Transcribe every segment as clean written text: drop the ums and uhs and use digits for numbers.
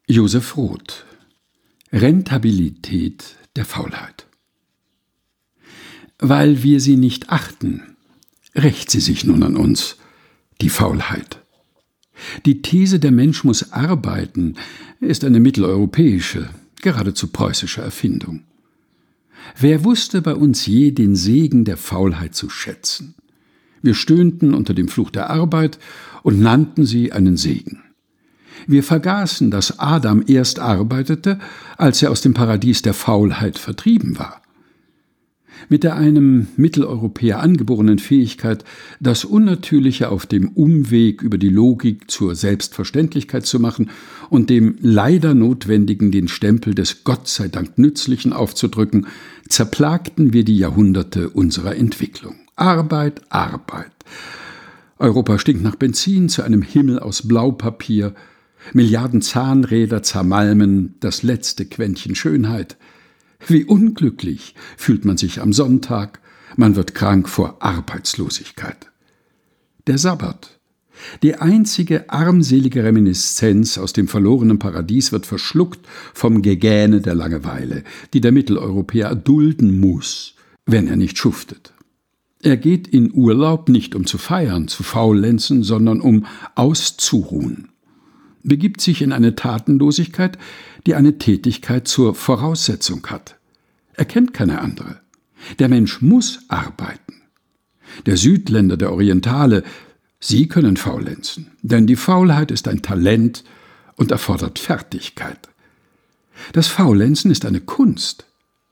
Josef Roth: Rentabilität der Faulheit. Weil wir sie nicht achten, rächt sie sich nun an uns, die Faulheit. Die These, der Mensch muss arbeiten, ist eine mitteleuropäische, geradezu preußische Erfindung. Wer wusste bei uns je den Segen der Faulheit zu schätzen? Wir stöhnten unter dem Fluch der Arbeit und nannten sie einen Segen. Wir vergaßen, dass Adam erst arbeitete, als er aus dem Paradies der Faulheit vertrieben war. Mit der einem Mitteleuropäer angeborenen Fähigkeit, das Unnatürliche auf dem Umweg über die Logik zur Selbstverständlichkeit zu machen und dem leider Notwendigen den Stempel des Gott sei Dank Nützlichen aufzudrücken, zerplagten wir die Jahrhunderte unserer Entwicklung. Arbeit, Arbeit. Europa stinkt nach Benzin zu einem Himmel aus Blaupapier. Milliarden Zahnräder zermalmen das letzte Quäntchen Schönheit. Wie unglücklich fühlt man sich am Sonntag, man wird krank vor Arbeitslosigkeit. Der Sabbat, die einzige armselige Reminiszenz aus dem verlorenen Paradies, wird verschluckt vom Gegähne der Langeweile, die der Mitteleuropäer erdulden muss, wenn er nicht schuftet. Er geht in Urlaub nicht um zu feiern, zu faulenzen, sondern um auszuruhen. Begibt sich in eine Tatenlosigkeit, die eine Tätigkeit zur Voraussetzung hat. Er kennt keine andere. Der Mensch muss arbeiten. Der Südländer, der Orientale, sie können faulenzen, denn die Faulheit ist ein Talent und erfordert Fertigkeit. Das Faulenzen ist eine Kunst.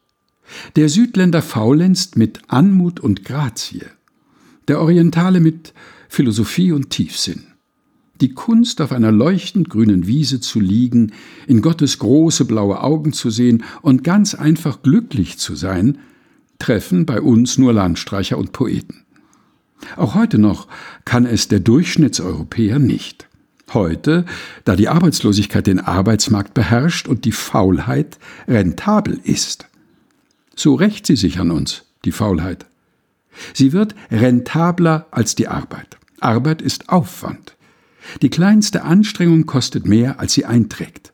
Der Südländer faulenzt mit Anmut und Grazie, der Orientale mit Philosophie und Tiefsinn. Die Kunst, auf einer leuchtend grünen Wiese zu liegen, in Gottes große blaue Augen zu sehen und ganz einfach glücklich zu sein, treffen bei uns nur Landstreicher und Poeten. Auch heute noch kann es der Durchschnittseuropäer nicht. Heute, da die Arbeitslosigkeit den Arbeitsmarkt beherrscht und die Faulheit rentabel ist. So rächt sie sich an uns, die Faulheit. Sie wird rentabler als die Arbeit. Arbeit ist Aufwand. Die kleinste Anstrengung kostet mehr, als sie einträgt.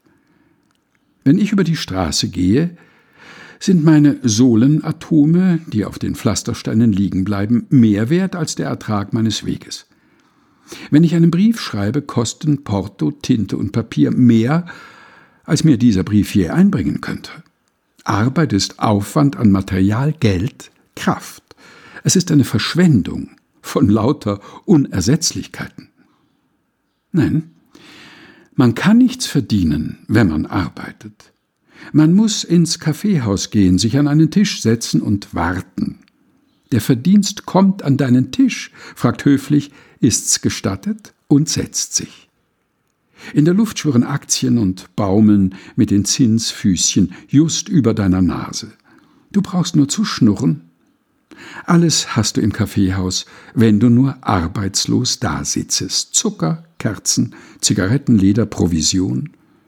Wenn ich über die Straße gehe, sind meine Sohlenatome, die auf den Pflastersteinen liegen bleiben, mehr wert als der Ertrag meines Weges. Wenn ich einen Brief schreibe, kosten Porto, Tinte und Papier mehr, als mir dieser Brief je einbringen könnte. Arbeit ist Aufwand an Material, Geld, Kraft. Es ist eine Verschwendung von lauter Unersetzlichkeiten. Nein, man kann nichts verdienen, wenn man arbeitet. Man muss ins Kaffeehaus gehen, sich an einen Tisch setzen und warten. Der Verdienst kommt an deinen Tisch, fragt höflich, ist's gestattet, und setzt sich. In der Luft schwirren Aktien und baumeln mit den Zinsfüßchen just über deiner Nase. Du brauchst nur zu schnurren. Alles hast du im Kaffeehaus, wenn du nur arbeitslos dasitzest. Zucker, Kerzen, Zigaretten, Leder, Provision.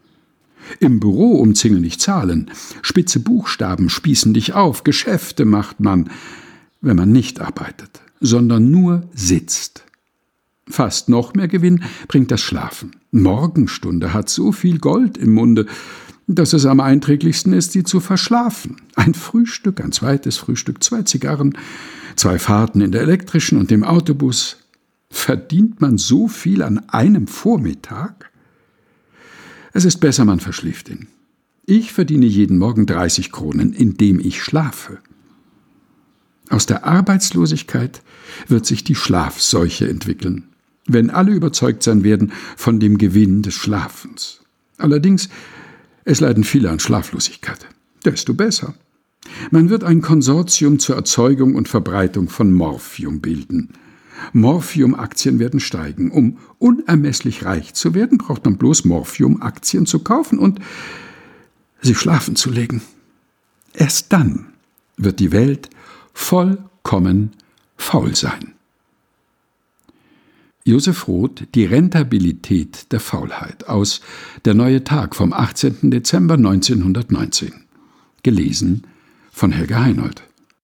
Im Büro umzingeln dich Zahlen, spitze Buchstaben spießen dich auf, Geschäfte macht man, wenn man nicht arbeitet, sondern nur sitzt. Fast noch mehr Gewinn bringt das Schlafen. Morgenstunde hat so viel Gold im Munde, dass es am einträglichsten ist, sie zu verschlafen. Ein Frühstück, ein zweites Frühstück, 2 Zigarren, 2 Fahrten in der elektrischen und dem Autobus. Verdient man so viel an einem Vormittag? Es ist besser, man verschläft ihn. Ich verdiene jeden Morgen 30 Kronen, indem ich schlafe. Aus der Arbeitslosigkeit wird sich die Schlafseuche entwickeln, wenn alle überzeugt sein werden von dem Gewinn des Schlafens. Allerdings, es leiden viele an Schlaflosigkeit. Desto besser. Man wird ein Konsortium zur Erzeugung und Verbreitung von Morphium bilden. Morphium-Aktien werden steigen. Um unermesslich reich zu werden, braucht man bloß Morphium-Aktien zu kaufen und sie schlafen zu legen. Erst dann wird die Welt vollkommen faul sein. Josef Roth, Die Rentabilität der Faulheit, aus Der neue Tag vom 18. Dezember 1919. Gelesen von Helga Heinold.